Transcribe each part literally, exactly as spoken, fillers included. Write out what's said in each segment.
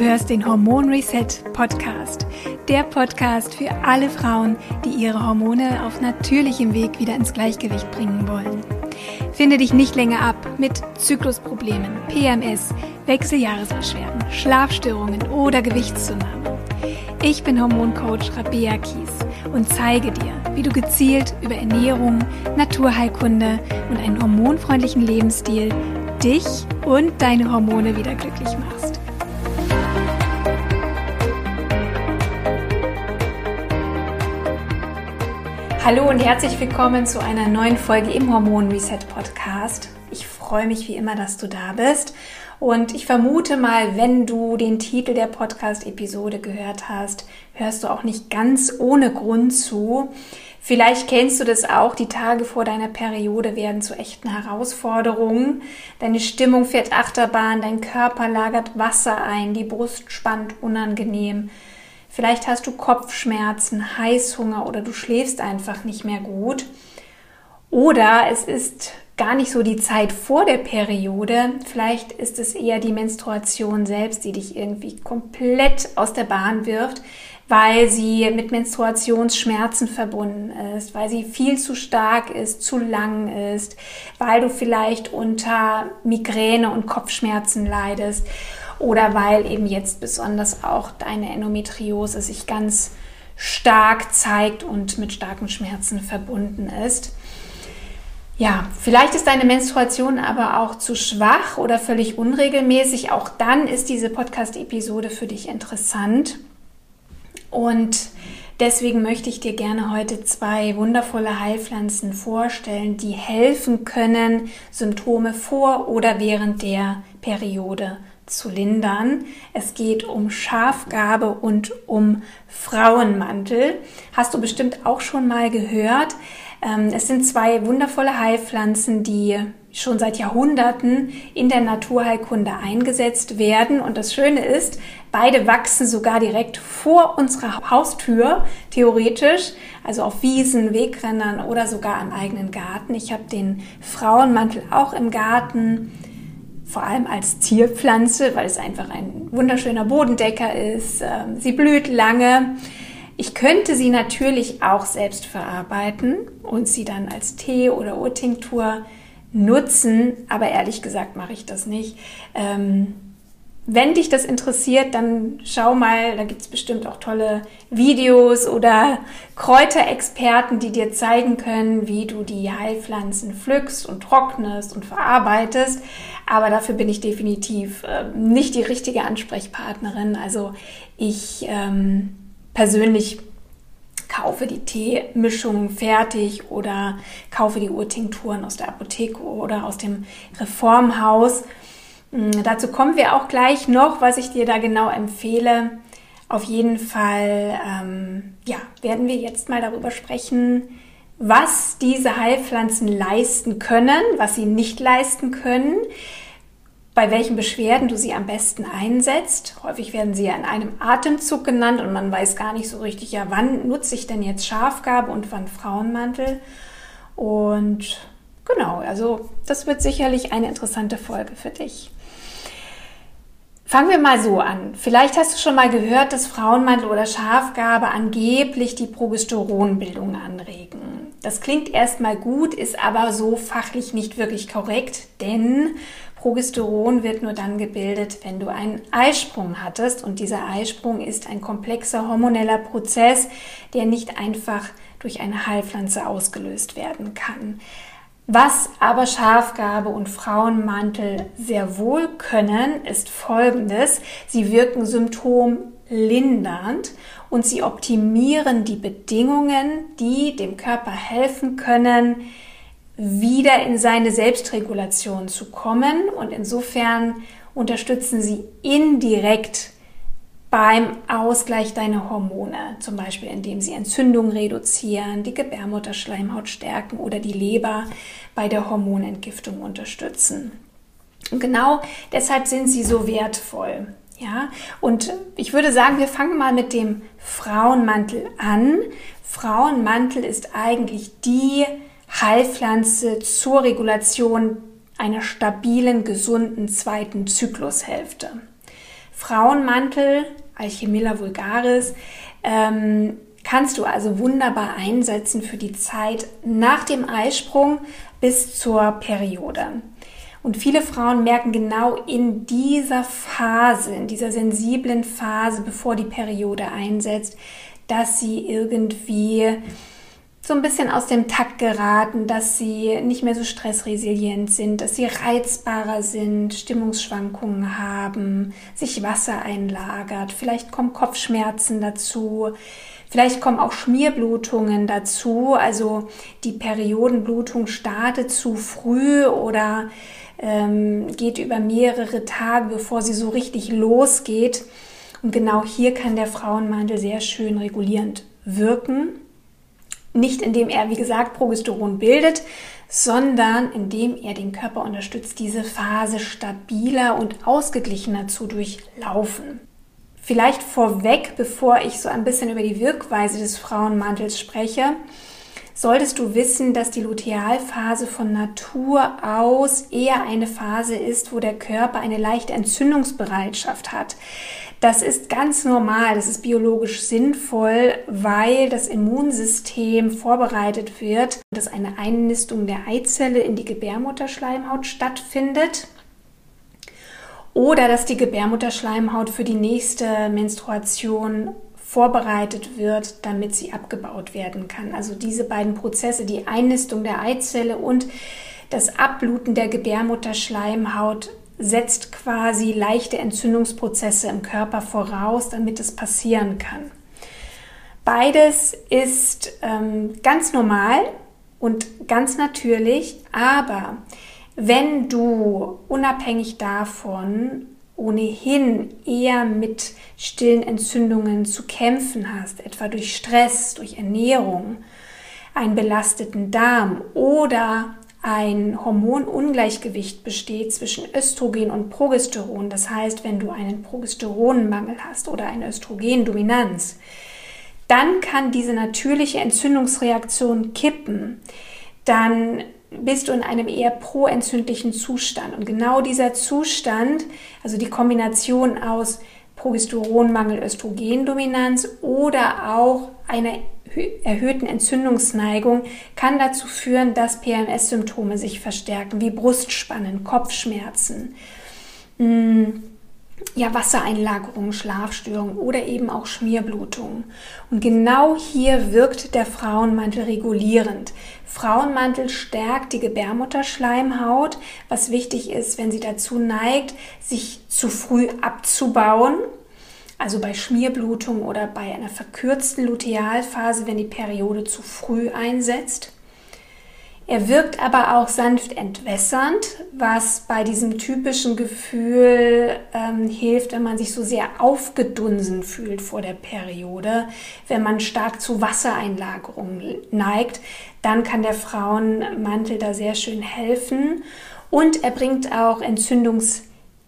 hörst den Hormon Reset Podcast, der Podcast für alle Frauen, die ihre Hormone auf natürlichem Weg wieder ins Gleichgewicht bringen wollen. Finde dich nicht länger ab mit Zyklusproblemen, P M S, Wechseljahresbeschwerden, Schlafstörungen oder Gewichtszunahme. Ich bin Hormoncoach Rabea Kies und zeige dir, wie du gezielt über Ernährung, Naturheilkunde und einen hormonfreundlichen Lebensstil dich und deine Hormone wieder glücklich machst. Hallo und herzlich willkommen zu einer neuen Folge im Hormon Reset Podcast. Ich freue mich wie immer, dass du da bist. Und ich vermute mal, wenn du den Titel der Podcast-Episode gehört hast, hörst du auch nicht ganz ohne Grund zu. Vielleicht kennst du das auch, die Tage vor deiner Periode werden zu echten Herausforderungen. Deine Stimmung fährt Achterbahn, dein Körper lagert Wasser ein, die Brust spannt unangenehm. Vielleicht hast du Kopfschmerzen, Heißhunger oder du schläfst einfach nicht mehr gut. Oder es ist gar nicht so die Zeit vor der Periode. Vielleicht ist es eher die Menstruation selbst, die dich irgendwie komplett aus der Bahn wirft, weil sie mit Menstruationsschmerzen verbunden ist, weil sie viel zu stark ist, zu lang ist, weil du vielleicht unter Migräne und Kopfschmerzen leidest oder weil eben jetzt besonders auch deine Endometriose sich ganz stark zeigt und mit starken Schmerzen verbunden ist. Ja, vielleicht ist deine Menstruation aber auch zu schwach oder völlig unregelmäßig. Auch dann ist diese Podcast-Episode für dich interessant. Und deswegen möchte ich dir gerne heute zwei wundervolle Heilpflanzen vorstellen, die helfen können, Symptome vor oder während der Periode zu lindern. Es geht um Schafgarbe und um Frauenmantel. Hast du bestimmt auch schon mal gehört. Es sind zwei wundervolle Heilpflanzen, die schon seit Jahrhunderten in der Naturheilkunde eingesetzt werden. Und das Schöne ist, beide wachsen sogar direkt vor unserer Haustür, theoretisch, also auf Wiesen, Wegrändern oder sogar im eigenen Garten. Ich habe den Frauenmantel auch im Garten, vor allem als Zierpflanze, weil es einfach ein wunderschöner Bodendecker ist. Sie blüht lange. Ich könnte sie natürlich auch selbst verarbeiten und sie dann als Tee oder Urtinktur nutzen, aber ehrlich gesagt mache ich das nicht. Ähm, wenn dich das interessiert, dann schau mal, da gibt es bestimmt auch tolle Videos oder Kräuterexperten, die dir zeigen können, wie du die Heilpflanzen pflückst und trocknest und verarbeitest. Aber dafür bin ich definitiv äh, nicht die richtige Ansprechpartnerin. Also ich ähm, persönlich kaufe die Teemischungen fertig oder kaufe die Urtinkturen aus der Apotheke oder aus dem Reformhaus. Ähm, dazu kommen wir auch gleich noch, was ich dir da genau empfehle. Auf jeden Fall ähm, ja, werden wir jetzt mal darüber sprechen, was diese Heilpflanzen leisten können, was sie nicht leisten können, bei welchen Beschwerden du sie am besten einsetzt. Häufig werden sie ja in einem Atemzug genannt und man weiß gar nicht so richtig, ja, wann nutze ich denn jetzt Schafgarbe und wann Frauenmantel. Und genau, also das wird sicherlich eine interessante Folge für dich. Fangen wir mal so an. Vielleicht hast du schon mal gehört, dass Frauenmantel oder Schafgarbe angeblich die Progesteronbildung anregen. Das klingt erstmal gut, ist aber so fachlich nicht wirklich korrekt, denn Progesteron wird nur dann gebildet, wenn du einen Eisprung hattest. Und dieser Eisprung ist ein komplexer hormoneller Prozess, der nicht einfach durch eine Heilpflanze ausgelöst werden kann. Was aber Schafgarbe und Frauenmantel sehr wohl können, ist Folgendes. Sie wirken symptomlindernd und sie optimieren die Bedingungen, die dem Körper helfen können, wieder in seine Selbstregulation zu kommen. Und insofern unterstützen sie indirekt beim Ausgleich deiner Hormone, zum Beispiel indem sie Entzündungen reduzieren, die Gebärmutterschleimhaut stärken oder die Leber bei der Hormonentgiftung unterstützen. Und genau deshalb sind sie so wertvoll. Ja? Und ich würde sagen, wir fangen mal mit dem Frauenmantel an. Frauenmantel ist eigentlich die Heilpflanze zur Regulation einer stabilen, gesunden zweiten Zyklushälfte. Frauenmantel, Alchemilla vulgaris, ähm, kannst du also wunderbar einsetzen für die Zeit nach dem Eisprung bis zur Periode. Und viele Frauen merken genau in dieser Phase, in dieser sensiblen Phase, bevor die Periode einsetzt, dass sie irgendwie so ein bisschen aus dem Takt geraten, dass sie nicht mehr so stressresilient sind, dass sie reizbarer sind, Stimmungsschwankungen haben, sich Wasser einlagert, vielleicht kommen Kopfschmerzen dazu, vielleicht kommen auch Schmierblutungen dazu, also die Periodenblutung startet zu früh oder ähm, geht über mehrere Tage, bevor sie so richtig losgeht. Und genau hier kann der Frauenmantel sehr schön regulierend wirken. Nicht indem er, wie gesagt, Progesteron bildet, sondern indem er den Körper unterstützt, diese Phase stabiler und ausgeglichener zu durchlaufen. Vielleicht vorweg, bevor ich so ein bisschen über die Wirkweise des Frauenmantels spreche, solltest du wissen, dass die Lutealphase von Natur aus eher eine Phase ist, wo der Körper eine leichte Entzündungsbereitschaft hat. Das ist ganz normal, das ist biologisch sinnvoll, weil das Immunsystem vorbereitet wird, dass eine Einnistung der Eizelle in die Gebärmutterschleimhaut stattfindet oder dass die Gebärmutterschleimhaut für die nächste Menstruation vorbereitet wird, damit sie abgebaut werden kann. Also diese beiden Prozesse, die Einnistung der Eizelle und das Abbluten der Gebärmutterschleimhaut, setzt quasi leichte Entzündungsprozesse im Körper voraus, damit es passieren kann. Beides ist ähm, ganz normal und ganz natürlich, aber wenn du unabhängig davon ohnehin eher mit stillen Entzündungen zu kämpfen hast, etwa durch Stress, durch Ernährung, einen belasteten Darm oder ein Hormonungleichgewicht besteht zwischen Östrogen und Progesteron, das heißt, wenn du einen Progesteronmangel hast oder eine Östrogendominanz, dann kann diese natürliche Entzündungsreaktion kippen. Dann bist du in einem eher proentzündlichen Zustand. Und genau dieser Zustand, also die Kombination aus Progesteronmangel, Östrogendominanz oder auch einer erhöhten Entzündungsneigung, kann dazu führen, dass P M S-Symptome sich verstärken, wie Brustspannen, Kopfschmerzen, ja, Wassereinlagerungen, Schlafstörungen oder eben auch Schmierblutungen. Und genau hier wirkt der Frauenmantel regulierend. Frauenmantel stärkt die Gebärmutterschleimhaut, was wichtig ist, wenn sie dazu neigt, sich zu früh abzubauen. Also bei Schmierblutung oder bei einer verkürzten Lutealphase, wenn die Periode zu früh einsetzt. Er wirkt aber auch sanft entwässernd, was bei diesem typischen Gefühl ähm, hilft, wenn man sich so sehr aufgedunsen fühlt vor der Periode. Wenn man stark zu Wassereinlagerungen neigt, dann kann der Frauenmantel da sehr schön helfen. Und er bringt auch entzündungshemmende,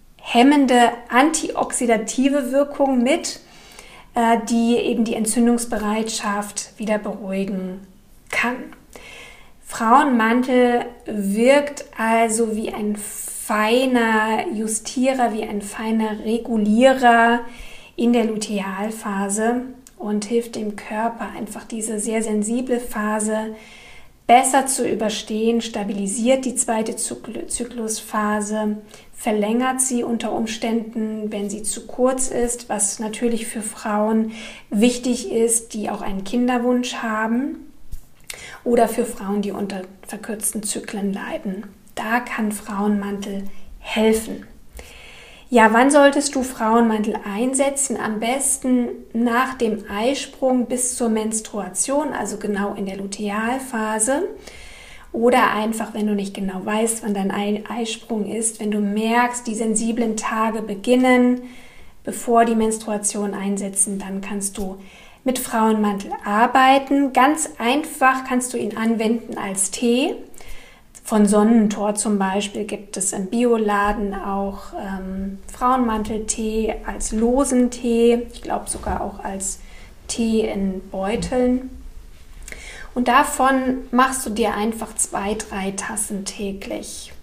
antioxidative Wirkung mit, äh, die eben die Entzündungsbereitschaft wieder beruhigen kann. Frauenmantel wirkt also wie ein feiner Justierer, wie ein feiner Regulierer in der Lutealphase und hilft dem Körper einfach diese sehr sensible Phase besser zu überstehen, stabilisiert die zweite Zyklusphase, verlängert sie unter Umständen, wenn sie zu kurz ist, was natürlich für Frauen wichtig ist, die auch einen Kinderwunsch haben. Oder für Frauen, die unter verkürzten Zyklen leiden. Da kann Frauenmantel helfen. Ja, wann solltest du Frauenmantel einsetzen? Am besten nach dem Eisprung bis zur Menstruation, also genau in der Lutealphase. Oder einfach, wenn du nicht genau weißt, wann dein Eisprung ist, wenn du merkst, die sensiblen Tage beginnen, bevor die Menstruation einsetzen, dann kannst du mit Frauenmantel arbeiten. Ganz einfach kannst du ihn anwenden als Tee. Von Sonnentor zum Beispiel gibt es im Bioladen auch ähm, Frauenmanteltee als losen Tee. Ich glaube sogar auch als Tee in Beuteln. Und davon machst du dir einfach zwei, drei Tassen täglich.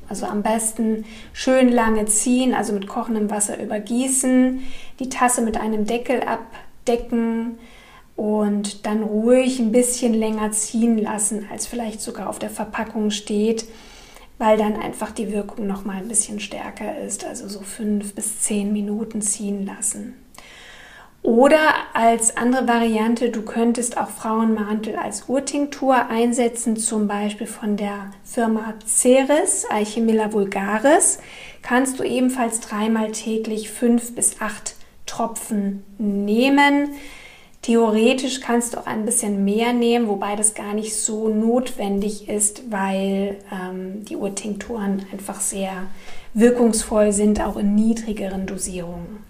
Also am besten schön lange ziehen, also mit kochendem Wasser übergießen, die Tasse mit einem Deckel abdecken und dann ruhig ein bisschen länger ziehen lassen, als vielleicht sogar auf der Verpackung steht, weil dann einfach die Wirkung noch mal ein bisschen stärker ist, also so fünf bis zehn Minuten ziehen lassen. Oder als andere Variante, du könntest auch Frauenmantel als Urtinktur einsetzen, zum Beispiel von der Firma Ceres, Eichemilla vulgaris, kannst du ebenfalls dreimal täglich fünf bis acht Tropfen nehmen. Theoretisch kannst du auch ein bisschen mehr nehmen, wobei das gar nicht so notwendig ist, weil ähm, die Urtinkturen einfach sehr wirkungsvoll sind, auch in niedrigeren Dosierungen.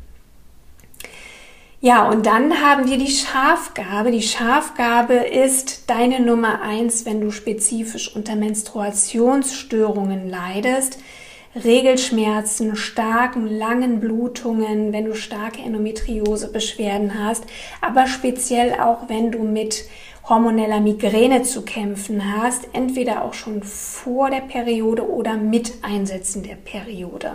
Ja, und dann haben wir die Schafgabe. Die Schafgabe ist deine Nummer eins, wenn du spezifisch unter Menstruationsstörungen leidest. Regelschmerzen, starken, langen Blutungen, wenn du starke Endometriose-Beschwerden hast, aber speziell auch, wenn du mit hormoneller Migräne zu kämpfen hast, entweder auch schon vor der Periode oder mit Einsetzen der Periode.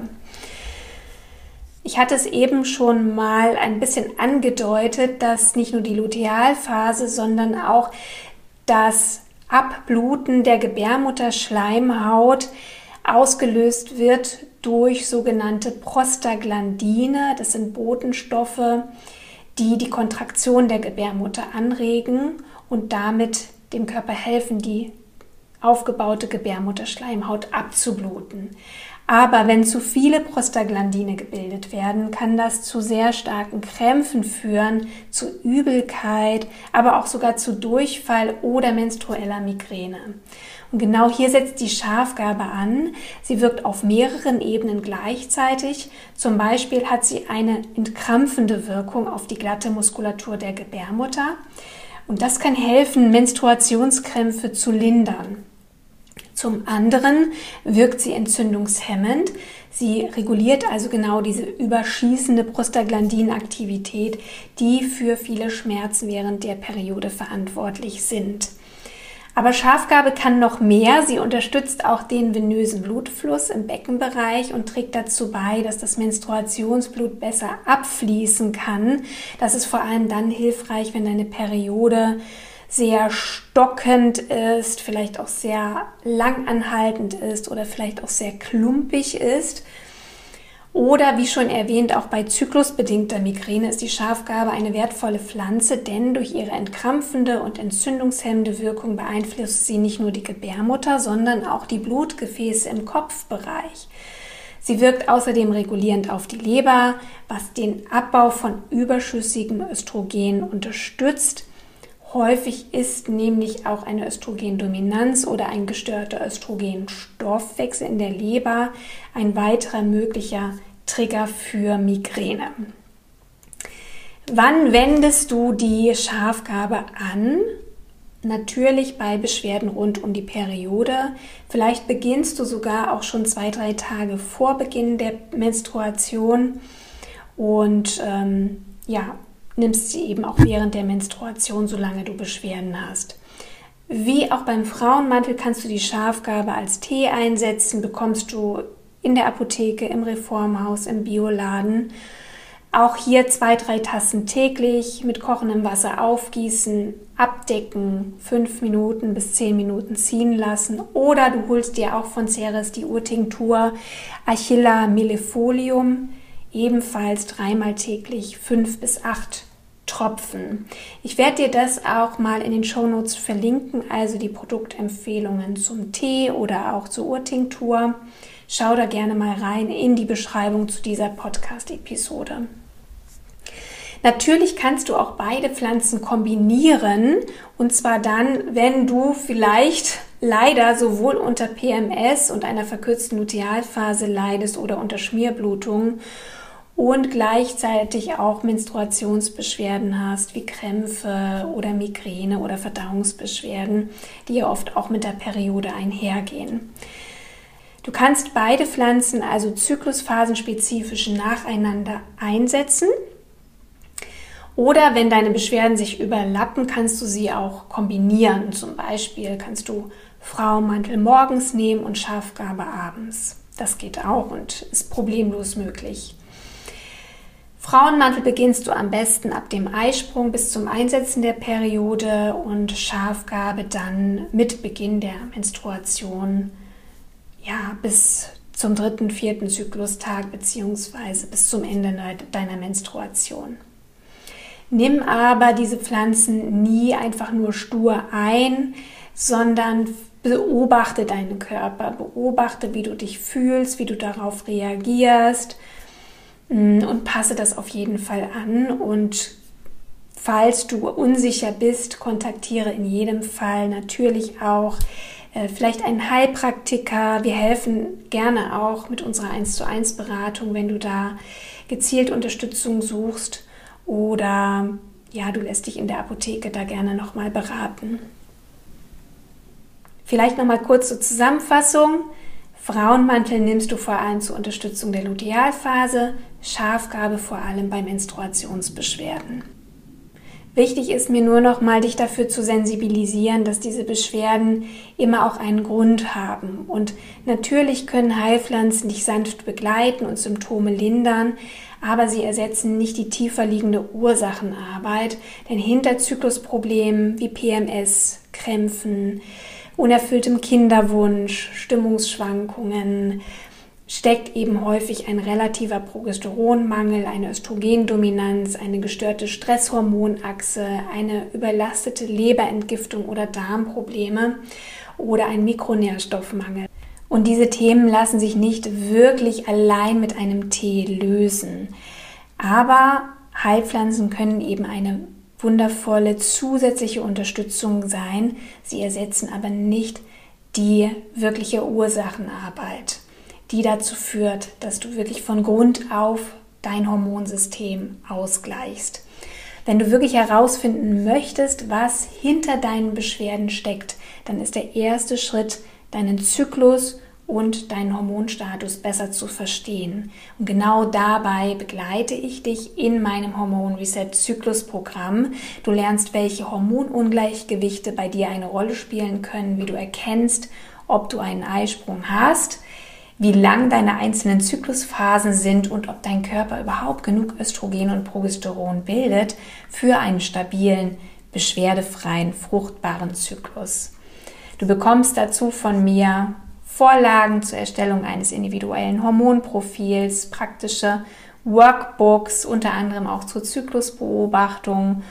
Ich hatte es eben schon mal ein bisschen angedeutet, dass nicht nur die Lutealphase, sondern auch das Abbluten der Gebärmutterschleimhaut ausgelöst wird durch sogenannte Prostaglandine. Das sind Botenstoffe, die die Kontraktion der Gebärmutter anregen und damit dem Körper helfen, die aufgebaute Gebärmutterschleimhaut abzubluten. Aber wenn zu viele Prostaglandine gebildet werden, kann das zu sehr starken Krämpfen führen, zu Übelkeit, aber auch sogar zu Durchfall oder menstrueller Migräne. Und genau hier setzt die Schafgabe an. Sie wirkt auf mehreren Ebenen gleichzeitig. Zum Beispiel hat sie eine entkrampfende Wirkung auf die glatte Muskulatur der Gebärmutter. Und das kann helfen, Menstruationskrämpfe zu lindern. Zum anderen wirkt sie entzündungshemmend. Sie reguliert also genau diese überschießende Prostaglandinaktivität, die für viele Schmerzen während der Periode verantwortlich sind. Aber Schafgabe kann noch mehr. Sie unterstützt auch den venösen Blutfluss im Beckenbereich und trägt dazu bei, dass das Menstruationsblut besser abfließen kann. Das ist vor allem dann hilfreich, wenn deine Periode sehr stockend ist, vielleicht auch sehr langanhaltend ist oder vielleicht auch sehr klumpig ist. Oder wie schon erwähnt, auch bei zyklusbedingter Migräne ist die Schafgabe eine wertvolle Pflanze, denn durch ihre entkrampfende und entzündungshemmende Wirkung beeinflusst sie nicht nur die Gebärmutter, sondern auch die Blutgefäße im Kopfbereich. Sie wirkt außerdem regulierend auf die Leber, was den Abbau von überschüssigem Östrogen unterstützt. Häufig ist nämlich auch eine Östrogendominanz oder ein gestörter Östrogenstoffwechsel in der Leber ein weiterer möglicher Trigger für Migräne. Wann wendest du die Schafgabe an? Natürlich bei Beschwerden rund um die Periode. Vielleicht beginnst du sogar auch schon zwei, drei Tage vor Beginn der Menstruation und ähm, ja, nimmst sie eben auch während der Menstruation, solange du Beschwerden hast. Wie auch beim Frauenmantel kannst du die Schafgabe als Tee einsetzen, bekommst du in der Apotheke, im Reformhaus, im Bioladen. Auch hier zwei, drei Tassen täglich mit kochendem Wasser aufgießen, abdecken, fünf Minuten bis zehn Minuten ziehen lassen. Oder du holst dir auch von Ceres die Urtinktur Achilla millefolium, ebenfalls dreimal täglich fünf bis acht Tropfen. Ich werde dir das auch mal in den Shownotes verlinken, also die Produktempfehlungen zum Tee oder auch zur Urtinktur. Schau da gerne mal rein in die Beschreibung zu dieser Podcast-Episode. Natürlich kannst du auch beide Pflanzen kombinieren, und zwar dann, wenn du vielleicht leider sowohl unter P M S und einer verkürzten Lutealphase leidest oder unter Schmierblutung und gleichzeitig auch Menstruationsbeschwerden hast, wie Krämpfe oder Migräne oder Verdauungsbeschwerden, die ja oft auch mit der Periode einhergehen. Du kannst beide Pflanzen also zyklusphansenspezifisch nacheinander einsetzen. Oder wenn deine Beschwerden sich überlappen, kannst du sie auch kombinieren. Zum Beispiel kannst du Frauenmantel morgens nehmen und Schafgarbe abends. Das geht auch und ist problemlos möglich. Frauenmantel beginnst du am besten ab dem Eisprung bis zum Einsetzen der Periode und Schafgarbe dann mit Beginn der Menstruation, ja, bis zum dritten, vierten Zyklustag bzw. bis zum Ende deiner Menstruation. Nimm aber diese Pflanzen nie einfach nur stur ein, sondern beobachte deinen Körper, beobachte, wie du dich fühlst, wie du darauf reagierst und passe das auf jeden Fall an. Und falls du unsicher bist, kontaktiere in jedem Fall natürlich auch äh, vielleicht einen Heilpraktiker. Wir helfen gerne auch mit unserer eins zu eins Beratung, wenn du da gezielt Unterstützung suchst oder ja, du lässt dich in der Apotheke da gerne nochmal beraten. Vielleicht nochmal kurz zur Zusammenfassung. Frauenmantel nimmst du vor allem zur Unterstützung der Lutealphase, Schafgarbe vor allem bei Menstruationsbeschwerden. Wichtig ist mir nur noch mal, dich dafür zu sensibilisieren, dass diese Beschwerden immer auch einen Grund haben. Und natürlich können Heilpflanzen dich sanft begleiten und Symptome lindern, aber sie ersetzen nicht die tiefer liegende Ursachenarbeit, denn hinter Zyklusproblemen wie P M S, Krämpfen, unerfülltem Kinderwunsch, Stimmungsschwankungen steckt eben häufig ein relativer Progesteronmangel, eine Östrogendominanz, eine gestörte Stresshormonachse, eine überlastete Leberentgiftung oder Darmprobleme oder ein Mikronährstoffmangel. Und diese Themen lassen sich nicht wirklich allein mit einem Tee lösen. Aber Heilpflanzen können eben eine wundervolle zusätzliche Unterstützung sein. Sie ersetzen aber nicht die wirkliche Ursachenarbeit, die dazu führt, dass du wirklich von Grund auf dein Hormonsystem ausgleichst. Wenn du wirklich herausfinden möchtest, was hinter deinen Beschwerden steckt, dann ist der erste Schritt, deinen Zyklus und deinen Hormonstatus besser zu verstehen. Und genau dabei begleite ich dich in meinem Hormon-Reset-Zyklus-Programm. Du lernst, welche Hormonungleichgewichte bei dir eine Rolle spielen können, wie du erkennst, ob du einen Eisprung hast, wie lang deine einzelnen Zyklusphasen sind und ob dein Körper überhaupt genug Östrogen und Progesteron bildet für einen stabilen, beschwerdefreien, fruchtbaren Zyklus. Du bekommst dazu von mir Vorlagen zur Erstellung eines individuellen Hormonprofils, praktische Workbooks, unter anderem auch zur Zyklusbeobachtung.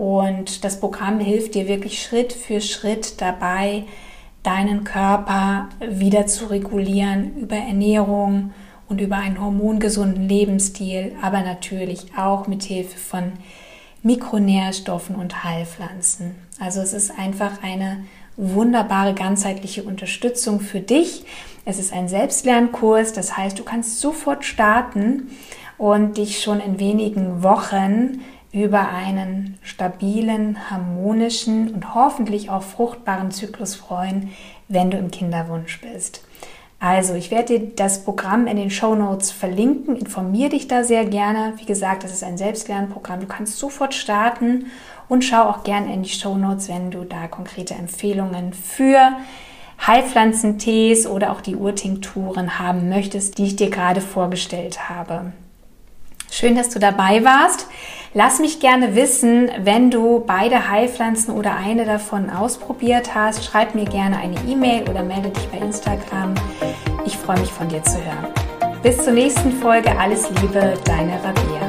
Und das Programm hilft dir wirklich Schritt für Schritt dabei, deinen Körper wieder zu regulieren über Ernährung und über einen hormongesunden Lebensstil, aber natürlich auch mit Hilfe von Mikronährstoffen und Heilpflanzen. Also es ist einfach eine wunderbare ganzheitliche Unterstützung für dich. Es ist ein Selbstlernkurs, das heißt, du kannst sofort starten und dich schon in wenigen Wochen über einen stabilen, harmonischen und hoffentlich auch fruchtbaren Zyklus freuen, wenn du im Kinderwunsch bist. Also, ich werde dir das Programm in den Shownotes verlinken. Informiere dich da sehr gerne. Wie gesagt, das ist ein Selbstlernprogramm. Du kannst sofort starten und schau auch gerne in die Shownotes, wenn du da konkrete Empfehlungen für Heilpflanzentees oder auch die Urtinkturen haben möchtest, die ich dir gerade vorgestellt habe. Schön, dass du dabei warst. Lass mich gerne wissen, wenn du beide Heilpflanzen oder eine davon ausprobiert hast. Schreib mir gerne eine E-Mail oder melde dich bei Instagram. Ich freue mich, von dir zu hören. Bis zur nächsten Folge. Alles Liebe, deine Rabea.